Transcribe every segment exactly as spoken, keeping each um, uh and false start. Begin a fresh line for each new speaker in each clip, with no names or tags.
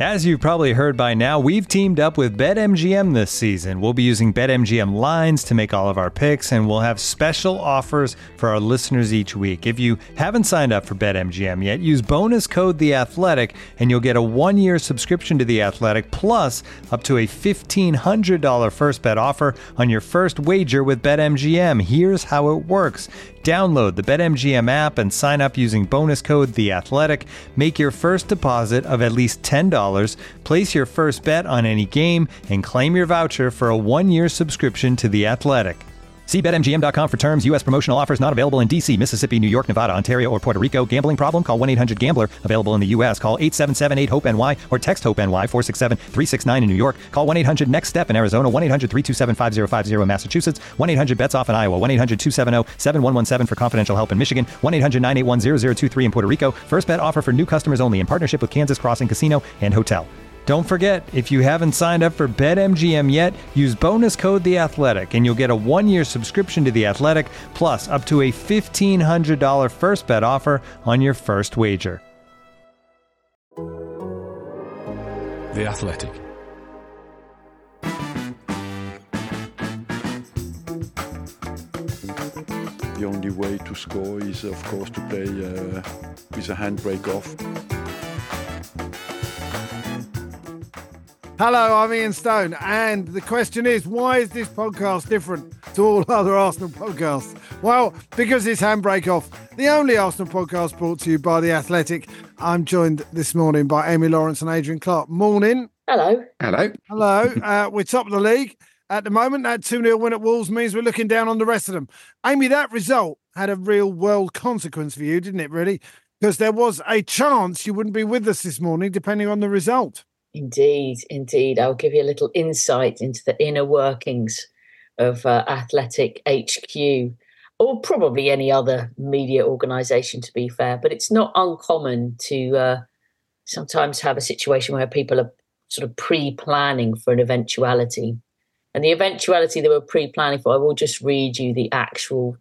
As you've probably heard by now, we've teamed up with BetMGM this season. We'll be using BetMGM lines to make all of our picks, and we'll have special offers for our listeners each week. If you haven't signed up for BetMGM yet, use bonus code The Athletic, and you'll get a one-year subscription to The Athletic, plus up to a fifteen hundred dollars first bet offer on your first wager with BetMGM. Here's how it works. Download the BetMGM app and sign up using bonus code The Athletic. Make your first deposit of at least ten dollars, place your first bet on any game, and claim your voucher for a one-year subscription to The Athletic. See Bet M G M dot com for terms. U S promotional offers not available in D C, Mississippi, New York, Nevada, Ontario, or Puerto Rico. Gambling problem? Call one eight hundred gambler. Available in the U S. Call eight seven seven eight hope N Y or text HOPE-NY four six seven three six nine in New York. Call one eight hundred next step in Arizona. one eight hundred three two seven five zero five zero in Massachusetts. one eight hundred bets off in Iowa. one eight hundred two seven zero seven one one seven for confidential help in Michigan. one eight hundred nine eight one zero zero two three in Puerto Rico. First bet offer for new customers only in partnership with Kansas Crossing Casino and Hotel. Don't forget, if you haven't signed up for BetMGM yet, use bonus code The Athletic, and you'll get a one-year subscription to The Athletic, plus up to a fifteen hundred dollars first bet offer on your first wager.
The Athletic.
The only way to score is, of course, to play uh, with a handbrake off.
Hello, I'm Ian Stone, and the question is, why is this podcast different to all other Arsenal podcasts? Well, because it's Handbrake Off, the only Arsenal podcast brought to you by The Athletic. I'm joined this morning by Amy Lawrence and Adrian Clark. Morning.
Hello.
Hello.
Hello. Uh, we're top of the league at the moment. That two nil win at Wolves means we're looking down on the rest of them. Amy, that result had a real world consequence for you, didn't it, really? Because there was a chance you wouldn't be with us this morning, depending on the result.
Indeed, indeed. I'll give you a little insight into the inner workings of uh, Athletic H Q, or probably any other media organisation, to be fair. But it's not uncommon to uh, sometimes have a situation where people are sort of pre-planning for an eventuality. And the eventuality they were pre-planning for, I will just read you the actual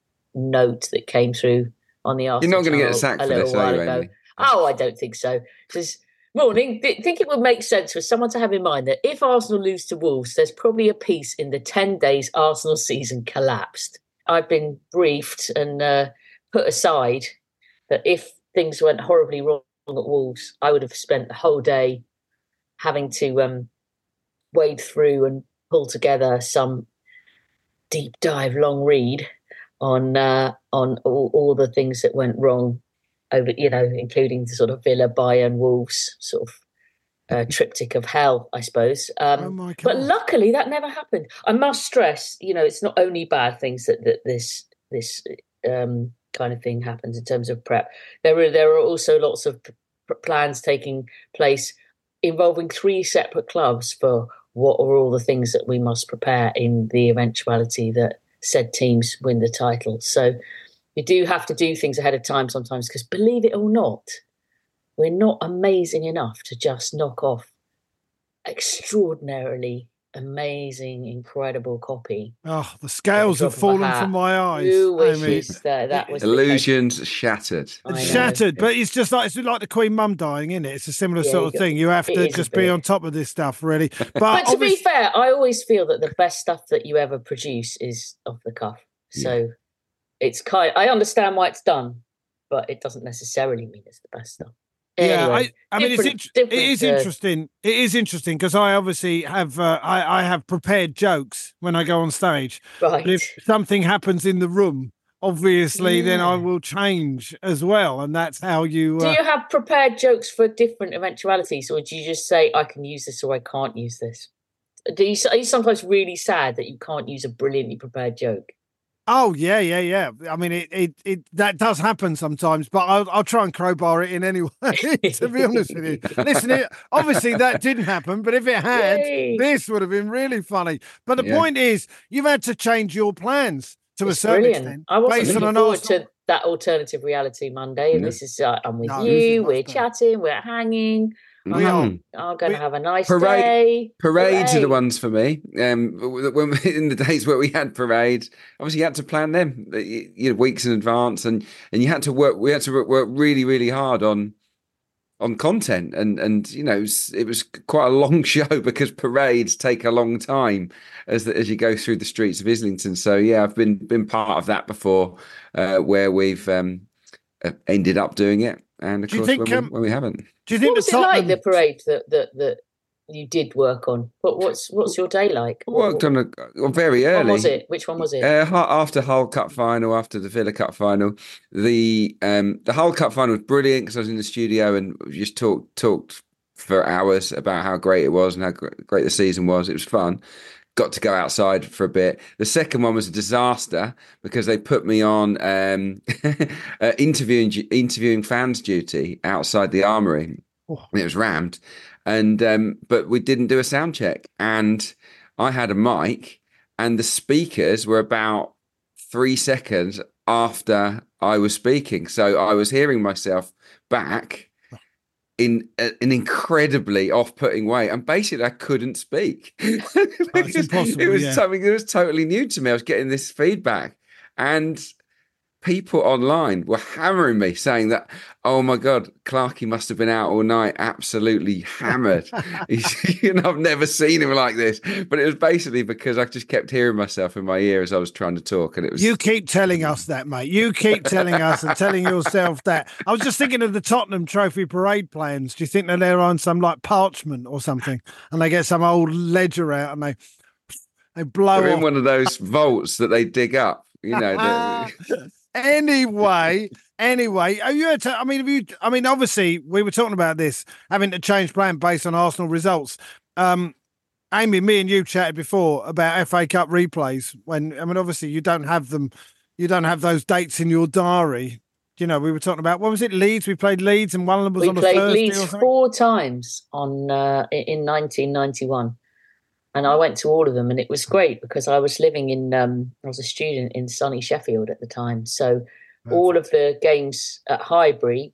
note that came through on the Arsenal.
You're not going to get a sack
a
for this, are you,
ago.
Amy?
Oh, I don't think so. It says, morning. I think it would make sense for someone to have in mind that if Arsenal lose to Wolves, there's probably a piece in the ten days Arsenal season collapsed. I've been briefed and uh, put aside that if things went horribly wrong at Wolves, I would have spent the whole day having to um, wade through and pull together some deep dive long read on uh, on all, all the things that went wrong over, you know, including the sort of Villa, Bayern, Wolves sort of uh, triptych of hell, I suppose. Um,
Oh my God.
But luckily that never happened. I must stress, you know, it's not only bad things that, that this this um, kind of thing happens in terms of prep. There are there are also lots of p- plans taking place involving three separate clubs for what are all the things that we must prepare in the eventuality that said teams win the title. So you do have to do things ahead of time sometimes, because believe it or not, we're not amazing enough to just knock off extraordinarily amazing, incredible copy.
Oh, the scales have
Drop of a
fallen
hat.
from my eyes.
Who
Amy.
wishes that that was the
Illusions shattered.
I know.
It's shattered, but it's just like it's like the Queen Mum dying, isn't it? It's a similar
Yeah,
sort
you
of
got-
thing. You have
it
to
is a
just be
bit.
on top of this stuff, really. But,
But to be
obviously-
fair, I always feel that the best stuff that you ever produce is off the cuff. So it's kind. I understand why it's done, but it doesn't necessarily mean it's the best stuff.
Yeah,
Anyway,
I, I mean, it's
different-
int- it is
different, uh,
interesting. It is interesting because I obviously have uh, I, I have prepared jokes when I go on stage.
Right.
But if something happens in the room, obviously, then I
Yeah.
will change as well, and that's how you.
Do
Uh,
you have prepared jokes for different eventualities, or do you just say, I can use this or I can't use this? Do you, are you sometimes really sad that you can't use a brilliantly prepared joke?
Oh yeah, yeah, yeah. I mean, it, it, it that does happen sometimes, but I'll, I'll try and crowbar it in anyway. To be honest with you, listen, it, obviously that didn't happen, but if it had,
Yay.
this would have been really funny. But the
Yeah.
point is, you've had to change your plans to a
It's
certain
brilliant.
extent
I wasn't
based on
looking
an
forward
Arsenal.
to that alternative reality Monday, and
No.
this is uh, I'm with
No, this is
you.
much
We're
better.
chatting. We're hanging.
We are.
Mm.
I'm going
We-
to have a nice
Parade-
day.
Parades are
Hooray.
the ones for me. Um, when in the days where we had parades, obviously you had to plan them, you know, weeks in advance, and and you had to work. We had to work, work really, really hard on on content, and and you know it was, it was quite a long show because parades take a long time as the, as you go through the streets of Islington. So yeah, I've been been part of that before, uh, where we've um, ended up doing it, and of
do you
course
think,
when,
um,
we, when we haven't.
Do you think
what was
the
it
Tottenham...
like, the parade that that that you did work on? What what's what's your day like?
I worked on a well, very
Which
early.
one was it? Which one was it?
Uh, after Hull Cup final, after the Villa Cup final, the um, the Hull Cup final was brilliant because I was in the studio and just talked talked for hours about how great it was and how great the season was. It was fun. Got to go outside for a bit. The second one was a disaster because they put me on um, uh, interviewing interviewing fans duty outside the Armoury. Oh. And it was rammed. And um, but we didn't do a sound check, and I had a mic, and the speakers were about three seconds after I was speaking, so I was hearing myself back in a, an incredibly off-putting way, and basically I couldn't speak.
That's impossible.
It was
yeah.
something that was totally new to me. I was getting this feedback, and people online were hammering me saying that, oh my God, Clarkey must have been out all night, absolutely hammered. You know, I've never seen him like this. But it was basically because I just kept hearing myself in my ear as I was trying to talk. And it was.
You keep telling us that, mate. You keep telling us and telling yourself that. I was just thinking of the Tottenham Trophy parade plans. Do you think that they're on some like parchment or something, and they get some old ledger out and they they blow
They're
off.
in one of those vaults that they dig up, you know. the...
Anyway, anyway, are you? T- I mean, have you? I mean, obviously, we were talking about this having to change plan based on Arsenal results. Um, Amy, me and you chatted before about F A Cup replays. When I mean, obviously, you don't have them. You don't have those dates in your diary. You know, we were talking about what was it? Leeds. We played Leeds, and one of them was
we
on a
played
Thursday
Leeds
or something.
four times on uh, in nineteen ninety-one. And I went to all of them, and it was great because I was living in, um, I was a student in sunny Sheffield at the time. So Perfect. All of the games at Highbury,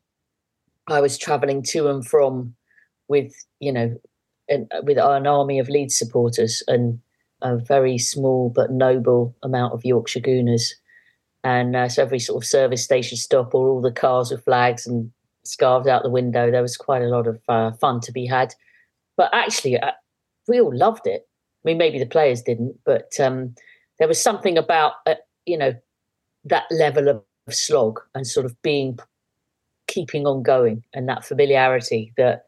I was travelling to and from with, you know, an, with an army of Leeds supporters and a very small but noble amount of Yorkshire Gooners. And uh, so every sort of service station stop or all the cars with flags and scarves out the window, there was quite a lot of uh, fun to be had. But actually, uh, we all loved it. I mean, maybe the players didn't, but um, there was something about, uh, you know, that level of slog and sort of being, keeping on going and that familiarity that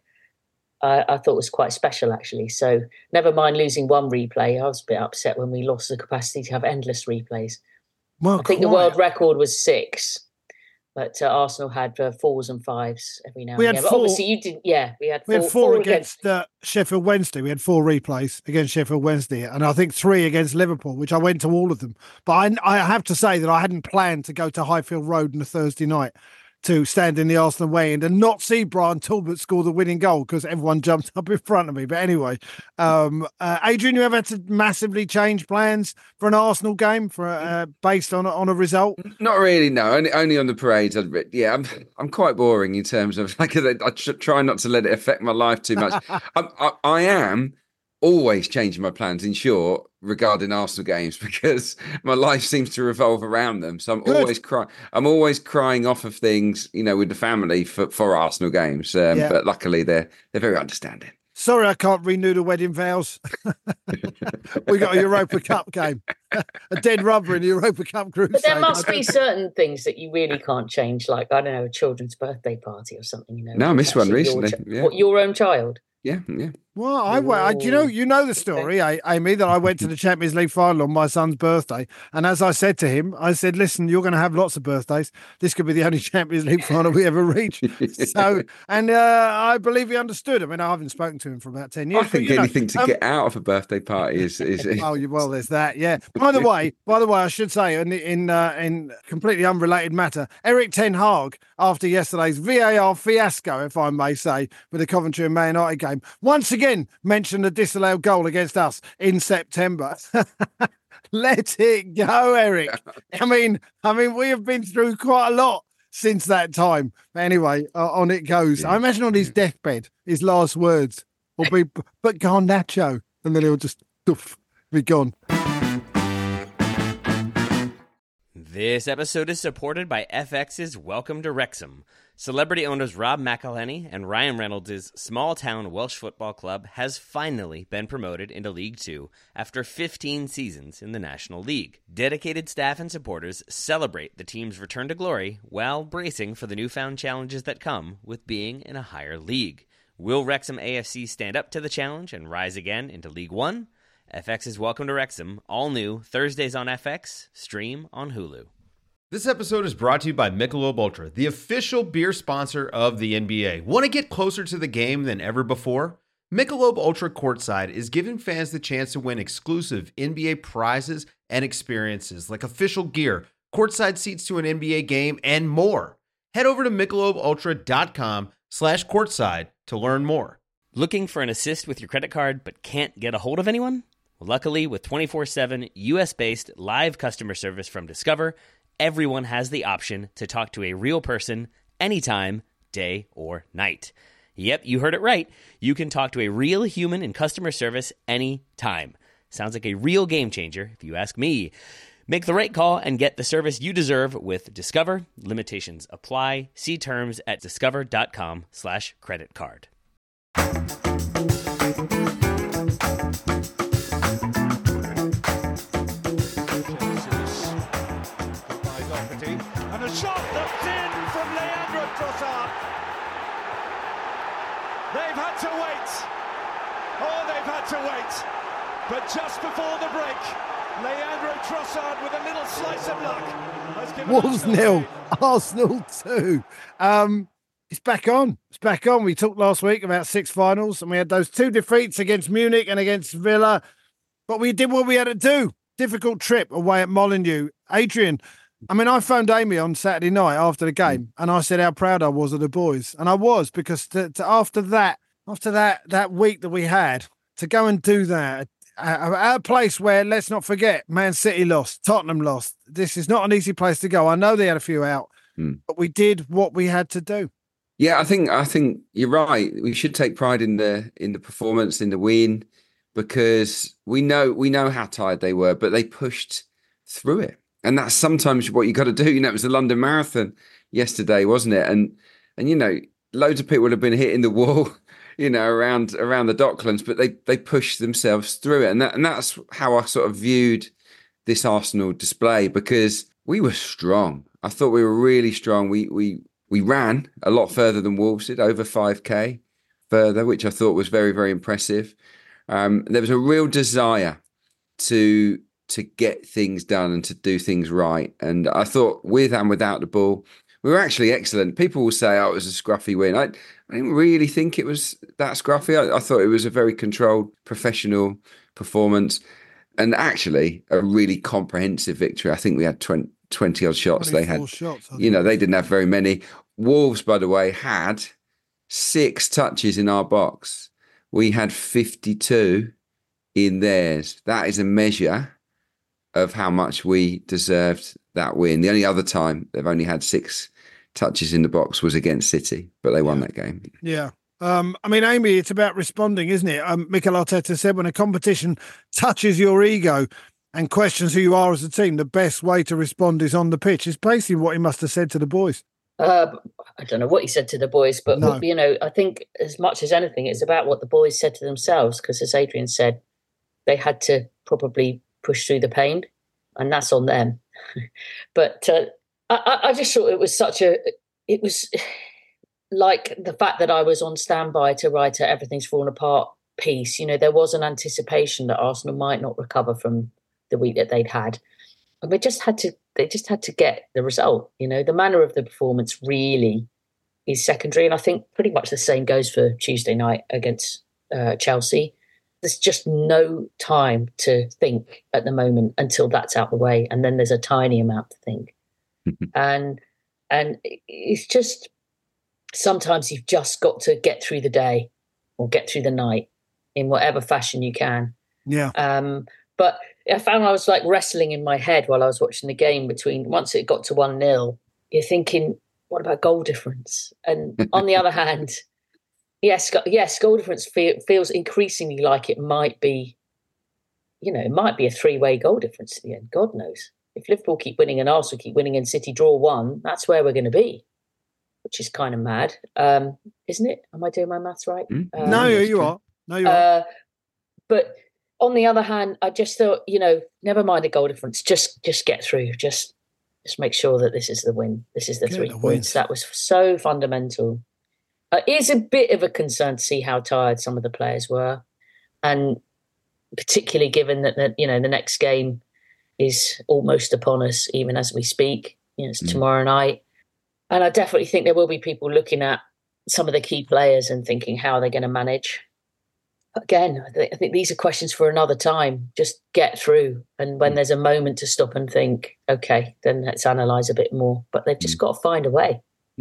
I, I thought was quite special, actually. So never mind losing one replay. I was a bit upset when we lost the capacity to have endless replays. Well, I think quite. The world record was six. But uh, Arsenal had uh, fours and fives every now and
we
again.
Had
but
four,
obviously, you didn't. Yeah, we had four,
we had four, four against,
against
uh, Sheffield Wednesday. We had four replays against Sheffield Wednesday, and I think three against Liverpool, which I went to all of them. But I, I have to say that I hadn't planned to go to Highfield Road on a Thursday night to stand in the Arsenal way end and not see Brian Talbot score the winning goal because everyone jumped up in front of me. But anyway, um, uh, Adrian, you ever had to massively change plans for an Arsenal game for uh, based on on a result?
Not really, no. Only only on the parades. Yeah, I'm I'm quite boring in terms of like I try not to let it affect my life too much. I'm, I, I am always changing my plans, in short, regarding Arsenal games because my life seems to revolve around them. So I'm Good. always crying. I'm always crying off of things, you know, with the family for, for Arsenal games. Um, yeah. But luckily, they're they're very understanding.
Sorry, I can't renew the wedding vows. We got a Europa Cup game, a dead rubber in the Europa Cup group.
But there must be certain things that you really can't change, like I don't know, a children's birthday party or something. You know,
no, I missed one recently.
Your,
yeah.
what, your own child.
Yeah, yeah.
Well, I went. You know, you know the story, okay. Amy, that I went to the Champions League final on my son's birthday, and as I said to him, I said, "Listen, you're going to have lots of birthdays. This could be the only Champions League final we ever reach." So, and uh, I believe he understood. I mean, I haven't spoken to him for about ten years.
I think
but,
anything
know,
to
um,
get out of a birthday party is. is
oh, well, there's that. Yeah. By the way, by the way, I should say, in in, uh, in completely unrelated matter, Eric Ten Hag, after yesterday's V A R fiasco, if I may say, with the Coventry and Man United game, once again mentioned a disallowed goal against us in September. Let it go, Eric. I mean, I mean, we have been through quite a lot since that time. But anyway, uh, on it goes. Yeah. I imagine on his deathbed, his last words will be, "But Garnacho," and then he'll just doof, be gone.
This episode is supported by F X's Welcome to Wrexham. Celebrity owners Rob McElhenney and Ryan Reynolds' small-town Welsh football club has finally been promoted into League Two after fifteen seasons in the National League. Dedicated staff and supporters celebrate the team's return to glory while bracing for the newfound challenges that come with being in a higher league. Will Wrexham A F C stand up to the challenge and rise again into League One? F X's Welcome to Wrexham, all new, Thursdays on F X, stream on Hulu.
This episode is brought to you by Michelob Ultra, the official beer sponsor of the N B A. Want to get closer to the game than ever before? Michelob Ultra Courtside is giving fans the chance to win exclusive N B A prizes and experiences like official gear, courtside seats to an N B A game, and more. Head over to michelobultra.com slash courtside to learn more.
Looking for an assist with your credit card but can't get a hold of anyone? Luckily, with twenty-four seven U S-based live customer service from Discover, everyone has the option to talk to a real person anytime, day or night. Yep, you heard it right. You can talk to a real human in customer service anytime. Sounds like a real game changer, if you ask me. Make the right call and get the service you deserve with Discover. Limitations apply. See terms at discover.com slash credit card.
And a shot that's in from Leandro Trossard. They've had to wait. Oh, they've had to wait. But just before the break, Leandro Trossard with a little slice of luck has given
Wolves nil, Arsenal two. Um, it's back on. It's back on. We talked last week about six finals, and we had those two defeats against Munich and against Villa. But we did what we had to do. Difficult trip away at Molineux. Adrian, I mean, I phoned Amy on Saturday night after the game, and I said how proud I was of the boys, and I was, because to, to, after that, after that that week that we had, to go and do that at, at a place where, let's not forget, Man City lost, Tottenham lost. This is not an easy place to go. I know they had a few out, mm. but we did what we had to do.
Yeah, I think I think you're right. We should take pride in the in the performance, in the win, because we know we know how tired they were, but they pushed through it. And that's sometimes what you got to do. You know, it was the London Marathon yesterday, wasn't it? And, and you know, loads of people would have been hitting the wall, you know, around around the Docklands, but they they pushed themselves through it. And that and that's how I sort of viewed this Arsenal display, because we were strong. I thought we were really strong. We we we ran a lot further than Wolves did, over five K further, which I thought was very, very impressive. Um, there was a real desire to to get things done and to do things right. And I thought with and without the ball, we were actually excellent. People will say, oh, it was a scruffy win. I, I didn't really think it was that scruffy. I, I thought it was a very controlled, professional performance, and actually a really comprehensive victory. I think we had twenty, twenty odd shots. They had,
shots,
you know, they didn't have very many. Wolves, by the way, had six touches in our box. We had fifty-two in theirs. That is a measure of how much we deserved that win. The only other time they've only had six touches in the box was against City, but they won
yeah.
that game.
Yeah. Um, I mean, Amy, it's about responding, isn't it? Um, Mikel Arteta said when a competition touches your ego and questions who you are as a team, the best way to respond is on the pitch. It's basically what he must have said to the boys.
Uh, I don't know what he said to the boys, but,
no.
you know, I think as much as anything, it's about what the boys said to themselves, because as Adrian said, they had to probably push through the pain, and that's on them. But uh, I, I just thought it was such a, it was like the fact that I was on standby to write a Everything's Fallen Apart piece. You know, there was an anticipation that Arsenal might not recover from the week that they'd had. And we just had to, they just had to get the result. You know, the manner of the performance really is secondary. And I think pretty much the same goes for Tuesday night against uh, Chelsea. There's just no time to think at the moment until that's out the way. And then there's a tiny amount to think. and and it's just, sometimes you've just got to get through the day or get through the night in whatever fashion you can.
Yeah.
Um, but I found I was like wrestling in my head while I was watching the game between, once it got to one nil, you're thinking, what about goal difference? And on the other hand, yes, yes, goal difference feel, feels increasingly like it might be, you know, it might be a three-way goal difference at the end. God knows. If Liverpool keep winning and Arsenal keep winning and City draw one, that's where we're going to be. which is kind of mad, um, isn't it? Am I doing my maths right?
Mm.
Um,
no, you are. No, you are.
Uh, but on the other hand, I just thought, you know, never mind the goal difference. Just, just get through. Just, just make sure that this is the win. This is the
Get
three
the
points.
win.
That was so fundamental. Uh, it is a bit of a concern to see how tired some of the players were, and particularly given that, that you know the next game is almost upon us, even as we speak. You know, it's
Mm.
tomorrow night, and I definitely think there will be people looking at some of the key players and thinking how they're going to manage. Again, I, th- I think these are questions for another time. Just get through, and when there's a moment to stop and think, okay, then let's analyse a bit more. But they've just got to find a way.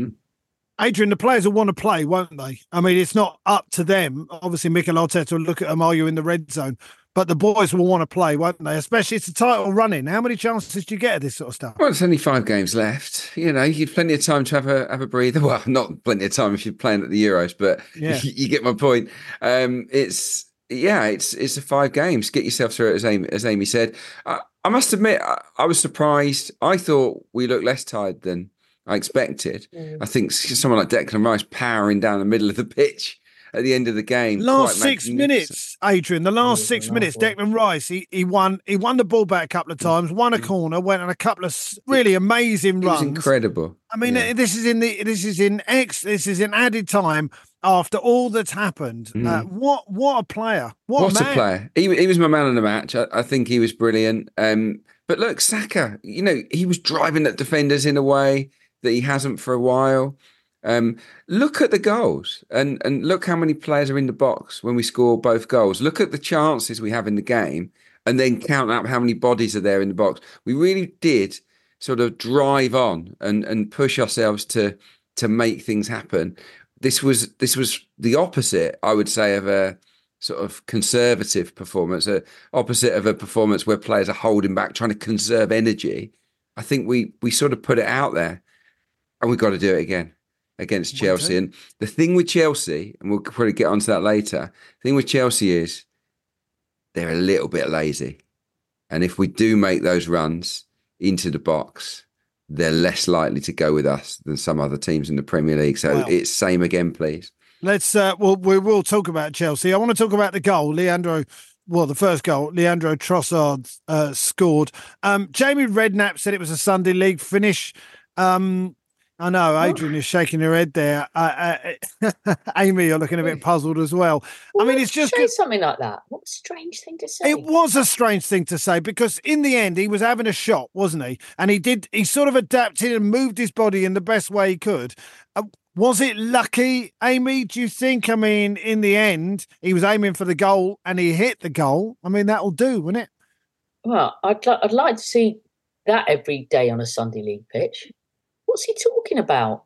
Adrian, the players will want to play, won't they? I mean, it's not up to them. Obviously, Mikel Arteta will look at them, are you in the red zone? But the boys will want to play, won't they? Especially it's a title running. How many chances do you get at this sort of stuff?
Well, it's only five games left. You know, you've plenty of time to have a have a breather. Well, not plenty of time if you're playing at the Euros, but
Yeah.
you, you get my point. Um, it's yeah, it's it's a five games. Get yourself through it, as Amy, as Amy said. I, I must admit, I, I was surprised. I thought we looked less tired than I expected.
Mm.
I think someone like Declan Rice powering down the middle of the pitch at the end of the game.
Last
quite
six
magnificent.
minutes, Adrian. The last
Yeah,
six
the
minutes,
last one.
Declan Rice. He he won. He won the ball back a couple of times. Won a corner. Went on a couple of s- really amazing
It was
runs.
incredible.
I mean,
Yeah.
this is in the this is in X. This is in added time after all that's happened.
Mm.
Uh, what what a player! What,
What
a
a
man.
player. He, he was my man of the match. I, I think he was brilliant. Um, but look, Saka, you know, he was driving at defenders in a way that he hasn't for a while. Um, look at the goals and, and look how many players are in the box when we score both goals. Look at the chances we have in the game and then count up how many bodies are there in the box. We really did sort of drive on and, and push ourselves to to make things happen. This was this was the opposite, I would say, of a sort of conservative performance, a opposite of a performance where players are holding back, trying to conserve energy. I think we we sort of put it out there, and we've got to do it again against
We
Chelsea.
do.
And the thing with Chelsea, and we'll probably get onto that later, the thing with Chelsea is they're a little bit lazy. And if we do make those runs into the box, they're less likely to go with us than some other teams in the Premier League. So
Well,
it's same again, please.
Let's. Uh, well, we will talk about Chelsea. I want to talk about the goal, Leandro. Well, the first goal, Leandro Trossard uh, scored. Um, Jamie Redknapp said it was a Sunday League finish. Um, I know Adrian is shaking her head there. Uh, uh, Amy, you're looking a bit puzzled as well. I mean, it's just
say
good.
something like that. What a strange thing to say.
It was a strange thing to say because in the end he was having a shot, wasn't he? And he did. He sort of adapted and moved his body in the best way he could. Uh, was it lucky, Amy? Do you think? I mean, in the end, he was aiming for the goal and he hit the goal. I mean, that'll do, wouldn't it?
Well, I'd, li- I'd like to see that every day on a Sunday League pitch. What's he talking about?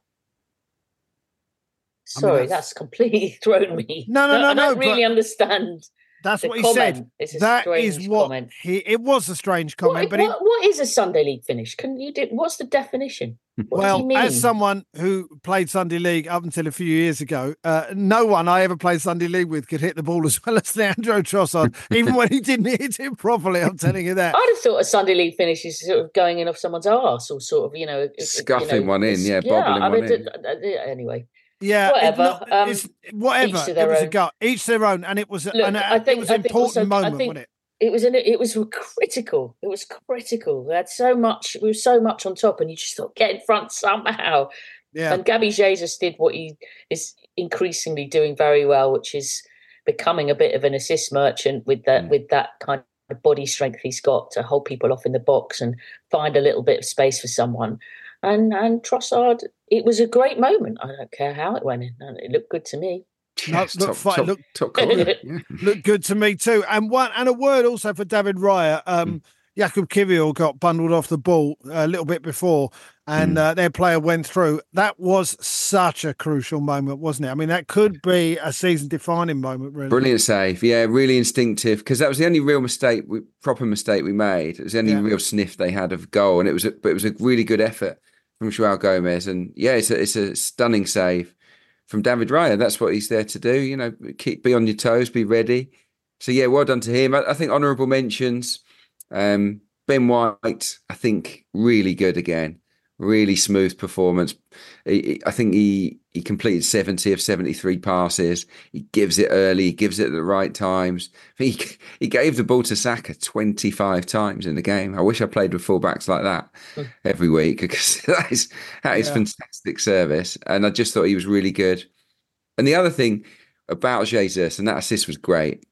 I mean,
Sorry,
that's-
that's completely thrown me.
No, no,
I-
no,
I don't
no,
really
but-
understand.
That's
The
what he
comment
said.
is a
That
strange
is what
comment.
he. It was a strange comment,
What,
but he,
what, what is a Sunday League finish? Can you do? What's the definition? What does he
well,
mean?
as someone who played Sunday League up until a few years ago, uh, no one I ever played Sunday League with could hit the ball as well as Leandro Trossard, even when he didn't hit it properly. I'm telling you that.
I'd have thought a Sunday League finish is sort of going in off someone's arse or sort of, you know, you
Scuffing
know,
one in,
it's-
yeah, bobbling
I
one
mean,
in.
d- d- d- Anyway,
Yeah,
Whatever,
It's not,
um,
it's, whatever.
each to
It
their
was a
own.
go. Each their own, and it was.
Look,
an,
I think
it was
I
an
think
important
also,
moment,
I think
wasn't it?
it was an, it was critical. It was critical. We had so much. We were so much on top, and you just thought, get in front somehow.
Yeah.
And Gabby Jesus did what he is increasingly doing very well, which is becoming a bit of an assist merchant with that
Mm.
with that kind of body strength he's got to hold people off in the box and find a little bit of space for someone. And and Trossard, it was a great moment. I don't care how it went in. It looked good to me.
No,
Yes,
look
top,
fine,
top,
look-
top corner. Yeah.
Looked good to me too. And one and a word also for David Raya. Um, Jakub Kivior got bundled off the ball a little bit before, and uh, their player went through. That was such a crucial moment, wasn't it? I mean, that could be a season-defining moment, really.
Brilliant save. Yeah, really instinctive because that was the only real mistake, we, proper mistake we made. It was the only
Yeah.
real sniff they had of goal, and it was, a, but it was a really good effort from Joao Gomez. And yeah, it's a, it's a stunning save from David Raya. That's what he's there to do. You know, keep be on your toes, be ready. So yeah, well done to him. I, I think honourable mentions. Um, Ben White, I think, really good again. really smooth performance. He, I think he he completed seventy of seventy-three passes. He gives it early, he gives it at the right times. He he gave the ball to Saka twenty-five times in the game. I wish I played with fullbacks like that every week, because that is that is yeah. fantastic service. And I just thought he was really good. And the other thing about Jesus, and that assist was great.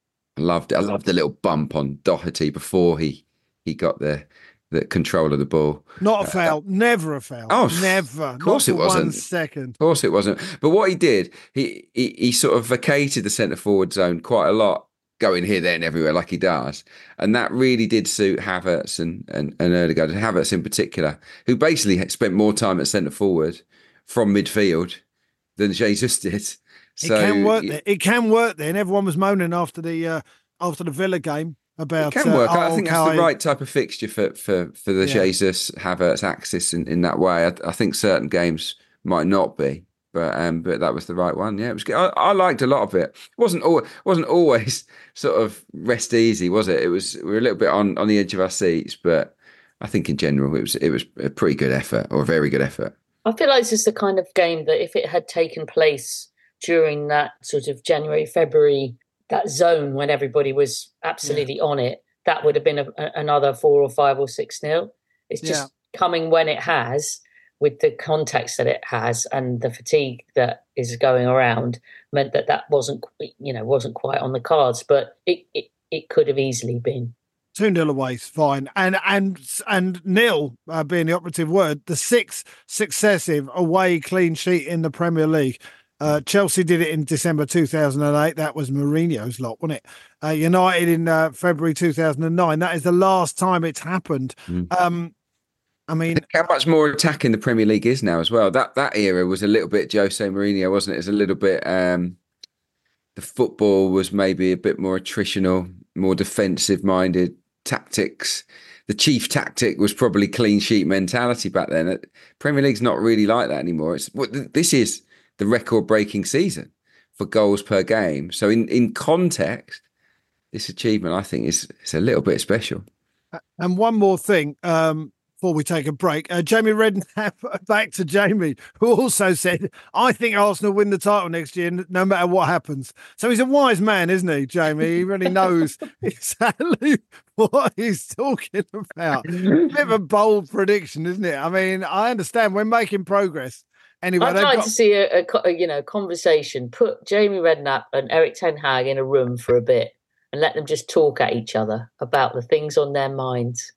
I loved it. I loved the little bump on Doherty before he he got the the control of the ball.
Not a foul. Uh, never a foul.
Oh,
never.
Of course
Not
it wasn't.
One second.
Of course it wasn't. But what he did, he he, he sort of vacated the centre forward zone quite a lot, going here, there, and everywhere like he does, and that really did suit Havertz and and, and Ødegaard. Havertz in particular, who basically spent more time at centre forward from midfield than Jesus did. So
it can work there. It can work there. And everyone was moaning after the uh, after the Villa game about
it can work.
Uh,
I think that's the right type of fixture for for for the yeah. Jesus Havertz axis in, in that way. I, I think certain games might not be, but um, but that was the right one. Yeah, it was good. I, I liked a lot of it. It wasn't all wasn't always sort of rest easy, was it? It was we were a little bit on, on the edge of our seats, but I think in general it was it was a pretty good effort, or a very good effort.
I feel like it's just the kind of game that if it had taken place during that sort of January, February, that zone when everybody was absolutely yeah. on it, that would have been a, a, another four or five or six nil. It's just yeah. coming when it has, with the context that it has and the fatigue that is going around, meant that that wasn't, you know, wasn't quite on the cards, but it it, it could have easily been.
two nil away is fine. And and and nil uh, being the operative word, the sixth successive away clean sheet in the Premier League. Uh, Chelsea did it in December two thousand eight. That was Mourinho's lot, wasn't it? Uh, United in uh, February two thousand nine. That is the last time it's happened. Mm. Um, I mean,
Think how much more attacking the Premier League is now as well. That that era was a little bit Jose Mourinho, wasn't it? It's a little bit. Um, the football was maybe a bit more attritional, more defensive-minded tactics. The chief tactic was probably clean sheet mentality back then. Premier League's not really like that anymore. It's this is. the record-breaking season for goals per game. So in, in context, this achievement, I think, is, is a little bit special.
And one more thing um, before we take a break. Uh, Jamie Redknapp, back to Jamie, who also said, I think Arsenal win the title next year, no matter what happens. So he's a wise man, isn't he, Jamie? He really knows exactly what he's talking about. A bit of a bold prediction, isn't it? I mean, I understand we're making progress. Anyway,
I'd like
got...
to see a, a, a you know conversation. Put Jamie Redknapp and Erik ten Hag in a room for a bit and let them just talk at each other about the things on their minds.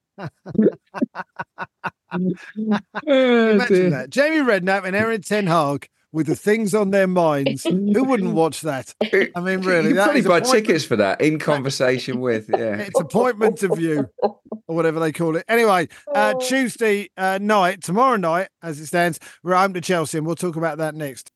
Imagine that, Jamie Redknapp and Erik ten Hag with the things on their minds. Who wouldn't watch that? I mean, really,
you
that
probably buy
appointment...
tickets for that in conversation with. Yeah,
it's appointment to view. Or whatever they call it. Anyway, uh, Tuesday uh, night, tomorrow night, as it stands, we're home to Chelsea, and we'll talk about that next.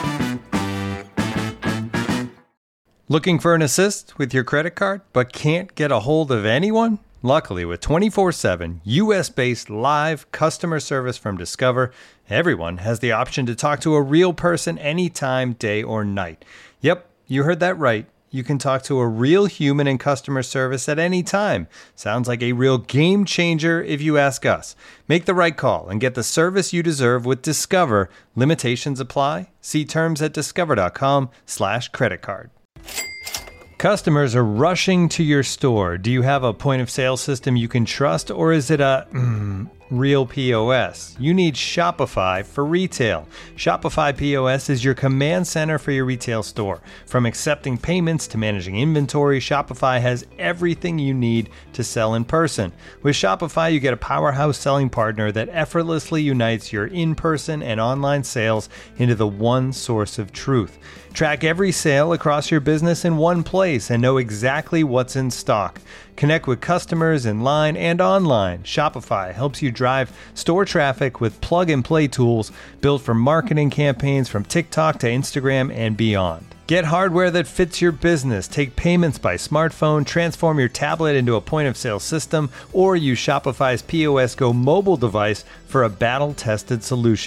Looking for an assist with your credit card, but can't get a hold of anyone? Luckily, with twenty-four seven U S-based live customer service from Discover, everyone has the option to talk to a real person anytime, day or night. Yep, you heard that right. You can talk to a real human in customer service at any time. Sounds like a real game changer if you ask us. Make the right call and get the service you deserve with Discover. Limitations apply. See terms at discover.com slash credit card. Customers are rushing to your store. Do you have a point of sale system you can trust, or is it a mm, real P O S? You need Shopify for retail. Shopify P O S is your command center for your retail store. From accepting payments to managing inventory, Shopify has everything you need to sell in person. With Shopify, you get a powerhouse selling partner that effortlessly unites your in-person and online sales into the one source of truth. Track every sale across your business in one place and know exactly what's in stock. Connect with customers in line and online. Shopify helps you drive store traffic with plug-and-play tools built for marketing campaigns from TikTok to Instagram and beyond. Get hardware that fits your business. Take payments by smartphone, transform your tablet into a point-of-sale system, or use Shopify's P O S Go mobile device for a battle-tested solution.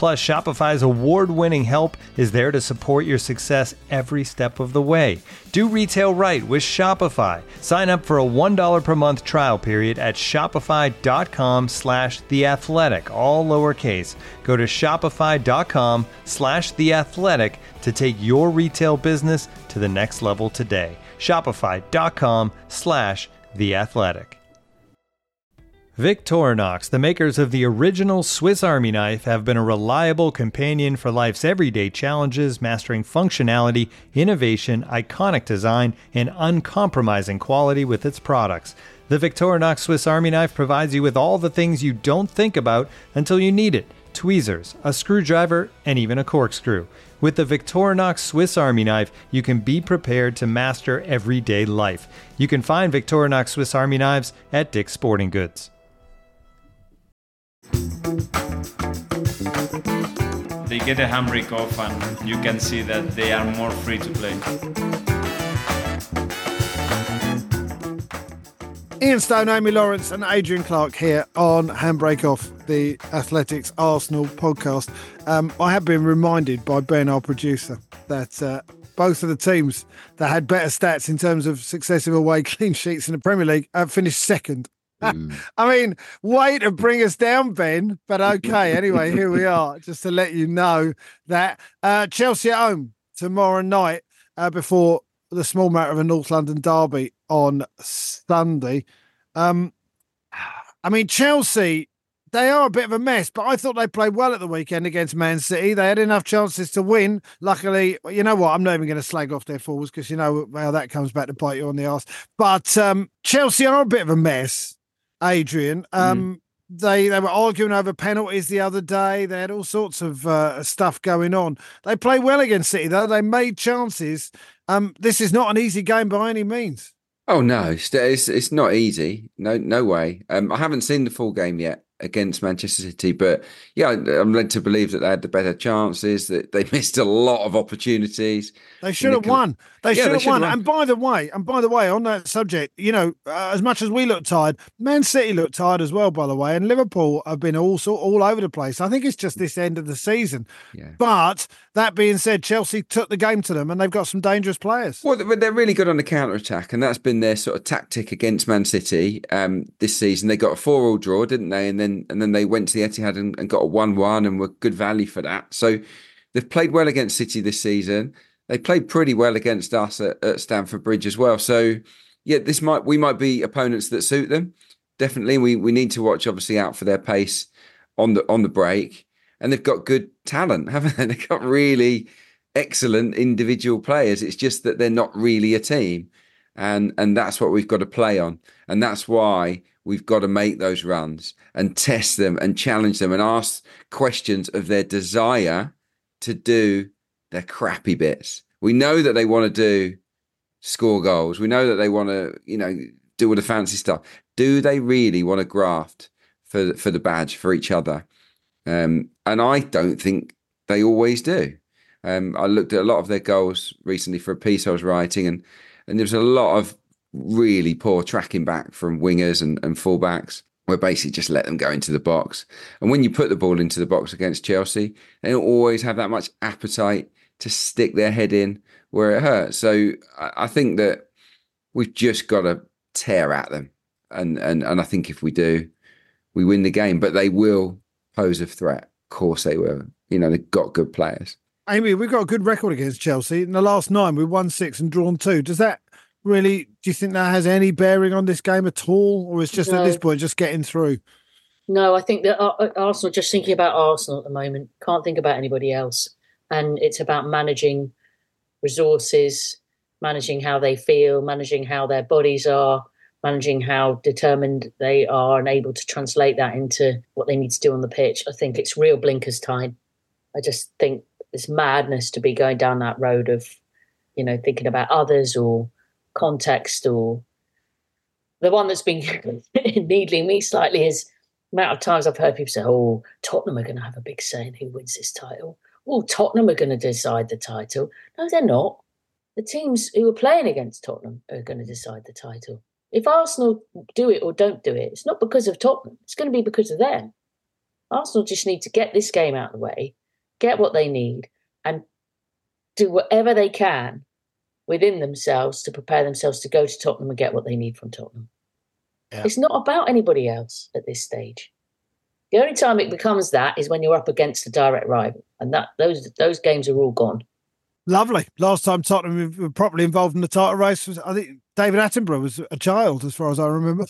Plus, Shopify's award-winning help is there to support your success every step of the way. Do retail right with Shopify. Sign up for a one dollar per month trial period at shopify.com slash The Athletic, all lowercase. Go to shopify.com slash The Athletic to take your retail business to the next level today. Shopify.com slash The Athletic. Victorinox, the makers of the original Swiss Army knife, have been a reliable companion for life's everyday challenges, mastering functionality, innovation, iconic design, and uncompromising quality with its products. The Victorinox Swiss Army knife provides you with all the things you don't think about until you need it: tweezers, a screwdriver, and even a corkscrew. With the Victorinox Swiss Army knife, you can be prepared to master everyday life. You can find Victorinox Swiss Army knives at Dick's Sporting Goods.
They get a handbrake off and you can see that they are more free to play.
Ian Stone, Amy Lawrence and Adrian Clark here on Handbrake Off, the Athletics Arsenal podcast. Um, I have been reminded by Ben, our producer, that uh, both of the teams that had better stats in terms of successive away clean sheets in the Premier League uh, finished second. Mm. I mean, way to bring us down, Ben, but okay. Anyway, here we are, just to let you know that uh, Chelsea at home tomorrow night uh, before the small matter of a North London derby on Sunday. Um, I mean, Chelsea, they are a bit of a mess, but I thought they played well at the weekend against Man City. They had enough chances to win. Luckily, you know what? I'm not even going to slag off their forwards because you know how that comes back to bite you on the arse. But um, Chelsea are a bit of a mess. Adrian, um, mm. they they were arguing over penalties the other day. They had all sorts of uh, stuff going on. They played well against City, though. They made chances. Um, this is not an easy game by any means.
Oh no, it's it's, it's not easy. No, no way. Um, I haven't seen the full game yet against Manchester City, but yeah, I'm led to believe that they had the better chances, that they missed a lot of opportunities.
They should have won. They
yeah,
should have won.
won.
And by the way, and by the way, on that subject, you know, uh, as much as we look tired, Man City look tired as well, by the way, and Liverpool have been all sort all over the place. I think it's just this end of the season. Yeah. But that being said, Chelsea took the game to them, and they've got some dangerous players.
Well, they're really good on the counter attack, and that's been their sort of tactic against Man City um, this season. They got a four-all draw, didn't they? And then and then they went to the Etihad and, and got a one-one, and were good value for that. So they've played well against City this season. They played pretty well against us at, at Stamford Bridge as well. So, yeah, this might we might be opponents that suit them. Definitely, we we need to watch obviously out for their pace on the on the break. And they've got good talent, haven't they? They've got really excellent individual players. It's just that they're not really a team, and and that's what we've got to play on. And that's why we've got to make those runs and test them and challenge them and ask questions of their desire to do their crappy bits. We know that they want to do score goals. We know that they want to, you know, do all the fancy stuff. Do they really want to graft for for the badge for each other? Um, and I don't think they always do. Um, I looked at a lot of their goals recently for a piece I was writing, and and there's a lot of really poor tracking back from wingers and, and fullbacks, where basically just let them go into the box. And when you put the ball into the box against Chelsea, they don't always have that much appetite to stick their head in where it hurts. So I think that we've just got to tear at them. And, and, and I think if we do, we win the game. But they will pose a threat. Of course they will. You know, they've got good players.
Amy, we've got a good record against Chelsea. In the last nine, we've won six and drawn two. Does that really, do you think that has any bearing on this game at all? Or is just no. At this point just getting through?
No, I think that Arsenal, just thinking about Arsenal at the moment, can't think about anybody else. And it's about managing resources, managing how they feel, managing how their bodies are, managing how determined they are and able to translate that into what they need to do on the pitch. I think it's real blinkers time. I just think it's madness to be going down that road of, you know, thinking about others or context. Or the one that's been needling me slightly is the amount of times I've heard people say, oh, Tottenham are going to have a big say in who wins this title. Oh, Tottenham are going to decide the title. No, they're not. The teams who are playing against Tottenham are going to decide the title. If Arsenal do it or don't do it, it's not because of Tottenham. It's going to be because of them. Arsenal just need to get this game out of the way, get what they need, and do whatever they can within themselves to prepare themselves to go to Tottenham and get what they need from Tottenham. Yeah. It's not about anybody else at this stage. The only time it becomes that is when you're up against a direct rival, and that those those games are all gone.
Lovely. Last time Tottenham were properly involved in the title race was, I think, David Attenborough was a child, as far as I remember.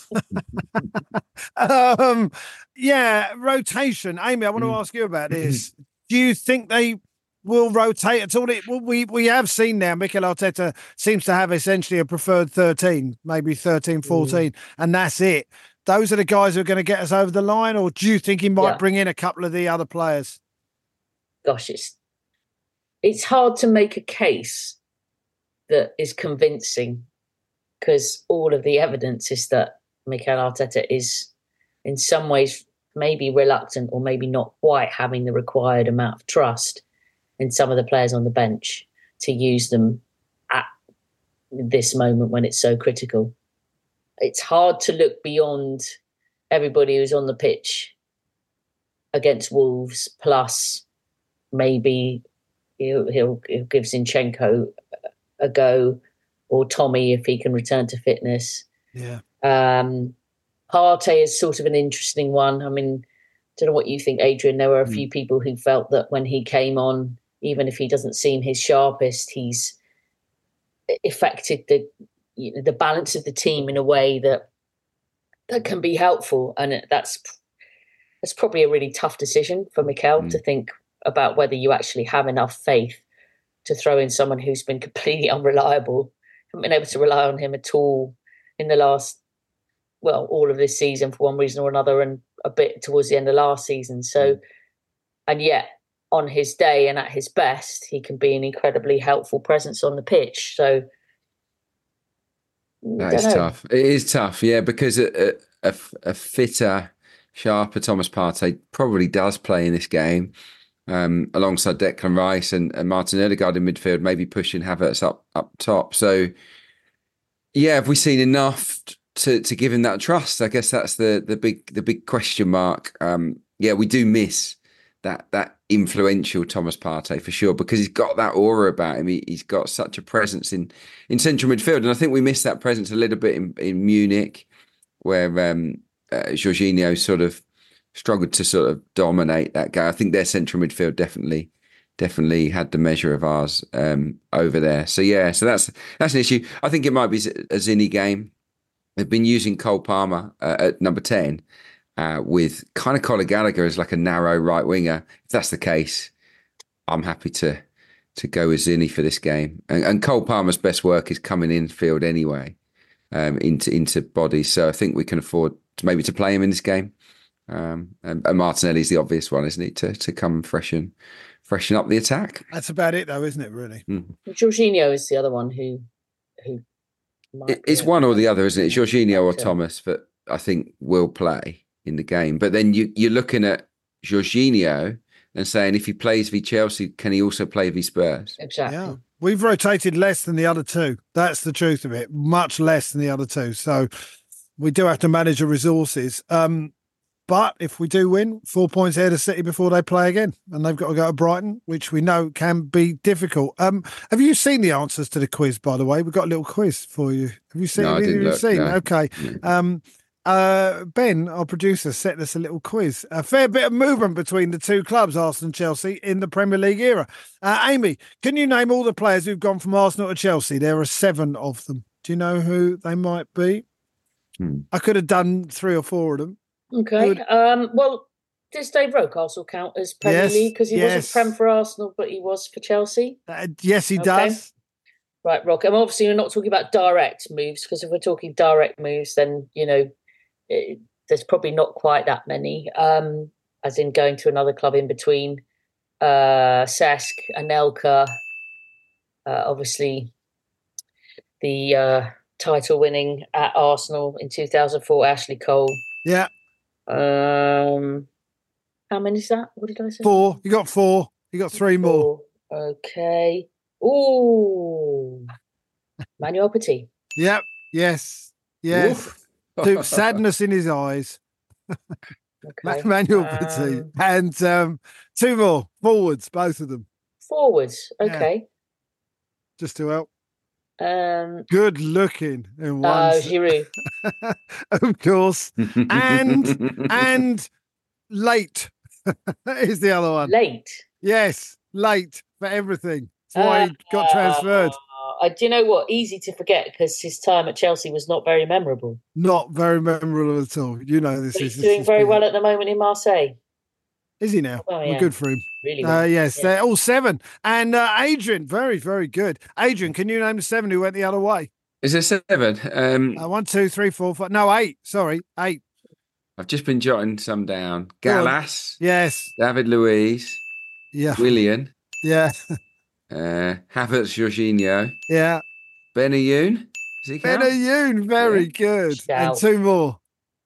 um, yeah, rotation. Amy, I want to mm. ask you about this. Do you think they will rotate at all? It, well, we we have seen now Mikel Arteta seems to have essentially a preferred thirteen, maybe thirteen, fourteen, mm. and that's it. Those are the guys who are going to get us over the line, or do you think he might yeah. bring in a couple of the other players?
Gosh, it's it's hard to make a case that is convincing because all of the evidence is that Mikel Arteta is in some ways maybe reluctant or maybe not quite having the required amount of trust in some of the players on the bench to use them at this moment when it's so critical. It's hard to look beyond everybody who's on the pitch against Wolves, plus maybe he'll, he'll, he'll give Zinchenko a go, or Tommy if he can return to fitness.
Yeah.
Um, Partey is sort of an interesting one. I mean, I don't know what you think, Adrian. There were a mm. few people who felt that when he came on, even if he doesn't seem his sharpest, he's affected the you know, the balance of the team in a way that that can be helpful. And that's that's probably a really tough decision for Mikel mm. to think about whether you actually have enough faith to throw in someone who's been completely unreliable, haven't been able to rely on him at all in the last, well, all of this season for one reason or another, and a bit towards the end of last season. So, and yet on his day and at his best, he can be an incredibly helpful presence on the pitch. So
that is know. tough. It is tough, yeah, because a, a, a fitter, sharper Thomas Partey probably does play in this game. Um, alongside Declan Rice and, and Martin Odegaard in midfield, maybe pushing Havertz up up top. So, yeah, have we seen enough to to give him that trust? I guess that's the the big the big question mark. Um, yeah, we do miss that that influential Thomas Partey for sure, because he's got that aura about him. He, he's got such a presence in in central midfield, and I think we missed that presence a little bit in, in Munich, where um, uh, Jorginho sort of struggled to sort of dominate that guy. I think their central midfield definitely, definitely had the measure of ours um, over there. So yeah, so that's that's an issue. I think it might be a Zinni game. They've been using Cole Palmer uh, at number ten uh, with kind of Conor Gallagher as like a narrow right winger. If that's the case, I'm happy to to go with Zinni for this game. And, and Cole Palmer's best work is coming in field anyway, um, into into bodies. So I think we can afford to maybe to play him in this game. Um, and, and Martinelli's the obvious one, isn't it, to to come freshen freshen up the attack.
That's about it, though, isn't it? Really,
mm.
Jorginho is the other one who who.
It, it's one or the other, isn't it? Jorginho or Thomas, but I think will play in the game. But then you you're looking at Jorginho and saying if he plays v Chelsea, can he also play v Spurs?
Exactly.
Yeah. We've rotated less than the other two. That's the truth of it. Much less than the other two. So we do have to manage the resources. Um, But if we do win, four points ahead of City before they play again, and they've got to go to Brighton, which we know can be difficult. Um, have you seen the answers to the quiz, by the way? We've got a little quiz for you. Have you seen?
No,
have
I didn't
you
look,
seen?
no.
Okay. Um, uh, Ben, our producer, set us a little quiz. A fair bit of movement between the two clubs, Arsenal and Chelsea, in the Premier League era. Uh, Amy, can you name all the players who've gone from Arsenal to Chelsea? There are seven of them. Do you know who they might be?
Hmm.
I could have done three or four of them.
Okay. Um, well, does Dave Rocastle count as Premier
Yes,
League? Because he
yes.
wasn't Prem for Arsenal, but he was for Chelsea.
Uh, yes, he
Okay.
does.
Right, Rock. And obviously, we're not talking about direct moves, because if we're talking direct moves, then, you know, it, there's probably not quite that many, um, as in going to another club in between. Uh, Cesc, Anelka, uh, obviously the uh, title winning at Arsenal in two thousand four, Ashley Cole.
Yeah.
Um, how many is that? What did I say?
Four. You got four. You got three more.
Four. Okay. Ooh. Manuel Petit.
Yep. Yes. Yes. Dude, sadness in his eyes.
Okay.
Manuel Petit.
Um,
And um, two more forwards, both of them,
forwards.
Yeah.
Okay.
just to help.
Um,
Good looking in one.
oh,
s-
Giroud.
of course. And and late is the other one.
Late.
Yes, late for everything. That's why he got transferred.
Uh, do you know what? Easy to forget because his time at Chelsea was not very memorable.
Not very memorable at all. You know this
But
is
he's
this
doing
is
very
big.
well at the moment in Marseille.
Is he now?
Oh,
Well,
yeah.
good for him.
Really
Uh,
well.
yes,
Yeah.
they're all seven. And uh, Adrian, very, very good. Adrian, can you name the seven who went the other way?
Is there seven? Um,
Uh, one, two, three, four, five. No, eight. Sorry, eight.
I've just been jotting some down.
Go on.
Gallas,
Yes.
David Luiz,
Yeah.
Willian,
Yeah.
uh, Havertz, Jorginho,
Yeah.
Benayoun. Is he count?
Benayoun, very
Yeah.
good. And
Shout.
two more.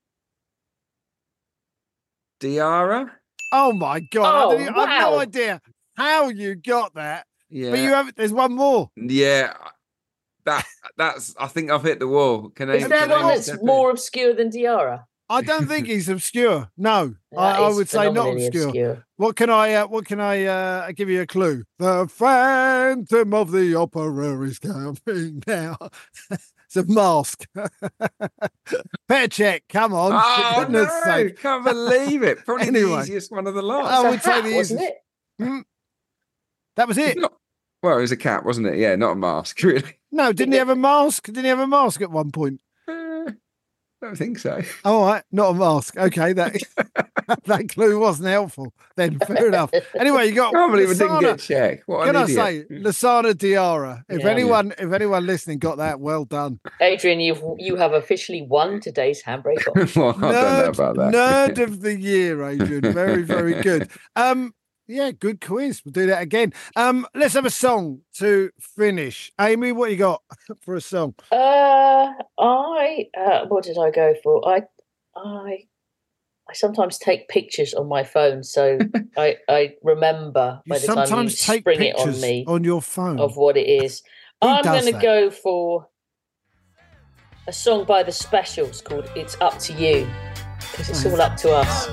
Diarra.
Oh my God!
Oh,
I, don't even- I have no
wow.
idea how you got that,
Yeah.
but you have. There's one more.
Yeah. That that's. I think I've hit the wall. Can I?
Is there
can I
one that's
step in?
more obscure than Diarra?
I don't think he's obscure. No,
That
I, I
is
would say not
phenomenally
obscure. What can I? Uh, what can I uh, give you a clue? The Phantom of the Opera is coming now. It's a mask. Better check. Come on. for
Oh
goodness
no!
sake.
Can't believe it. Probably
Anyway.
the easiest one of the lot.
I
It's a
would say
hat,
the
wasn't
easiest.
it?
Mm. That was it.
Not- well, it was a cap, wasn't it? Yeah, not a mask, really.
No, didn't he have a mask? Didn't he have a mask at one point?
Uh, I don't think so.
All right, not a mask. Okay, that that clue wasn't helpful. Then fair enough. Anyway, you got.
I can't believe it didn't
Lasana-
get checked. What
Can
an
I
idiot.
say, Lasana Diarra? If
Yeah.
anyone, if anyone listening got that, well done.
Adrian, you've you have officially won today's handbrake off.
Well, I don't know about that.
Nerd of the year, Adrian. Very, very good. Um, yeah, good quiz. We'll do that again. Um, let's have a song to finish. Amy, what you got for a song?
Uh, I uh, what did I go for? I I I sometimes take pictures on my phone, so I I remember
You
by the time you
sometimes take
spring it
pictures
on me
on your phone.
of what it is.
Who
I'm
does
going to
that?
go for a song by the Specials called "It's Up to You" because it's all up to us.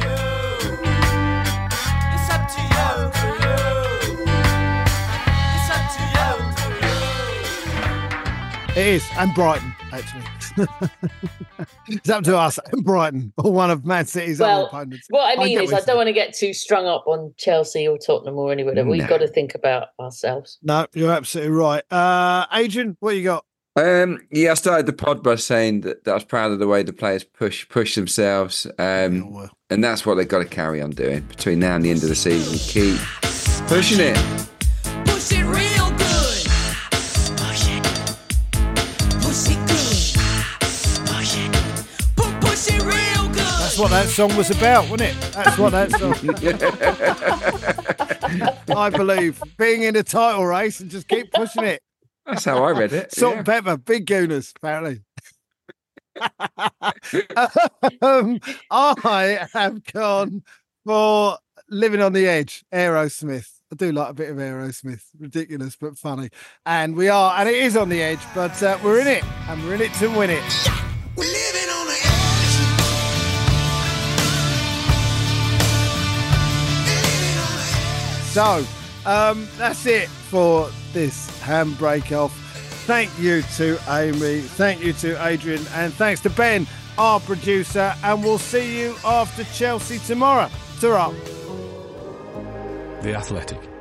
It is, and Brighton, actually. It's up to us and Brighton, or one of Man City's
Well,
other opponents.
what I mean
get
is,
what
I
you're
don't want to get too strung up on Chelsea or Tottenham or anywhere. We've
No.
got to think about ourselves.
No, you're absolutely right. Uh, Adrian, what you got?
Um, yeah, I started the pod by saying that, that I was proud of the way the players push push themselves, um,
Oh, well.
and that's what they've got to carry on doing between now and the end of the season. Keep pushing it.
Push it real good. Push it. Push it good. Push it. Pu- Push it real good.
That's what that song was about, wasn't it? That's what that song. I believe being in a title race and just keep pushing it.
That's how I read it.
Salt
yeah.
and pepper, big gooners, apparently. um, I have gone for Living on the Edge, Aerosmith. I do like a bit of Aerosmith, ridiculous but funny. And we are, and it is on the edge, but uh, we're in it, and we're in it to win it.
We're living on the edge. Living on the edge.
So, um, that's it for this handbrake off. Thank you to Amy, thank you to Adrian, and thanks to Ben, our producer. And we'll see you after Chelsea tomorrow. Ta-ra.
The Athletic.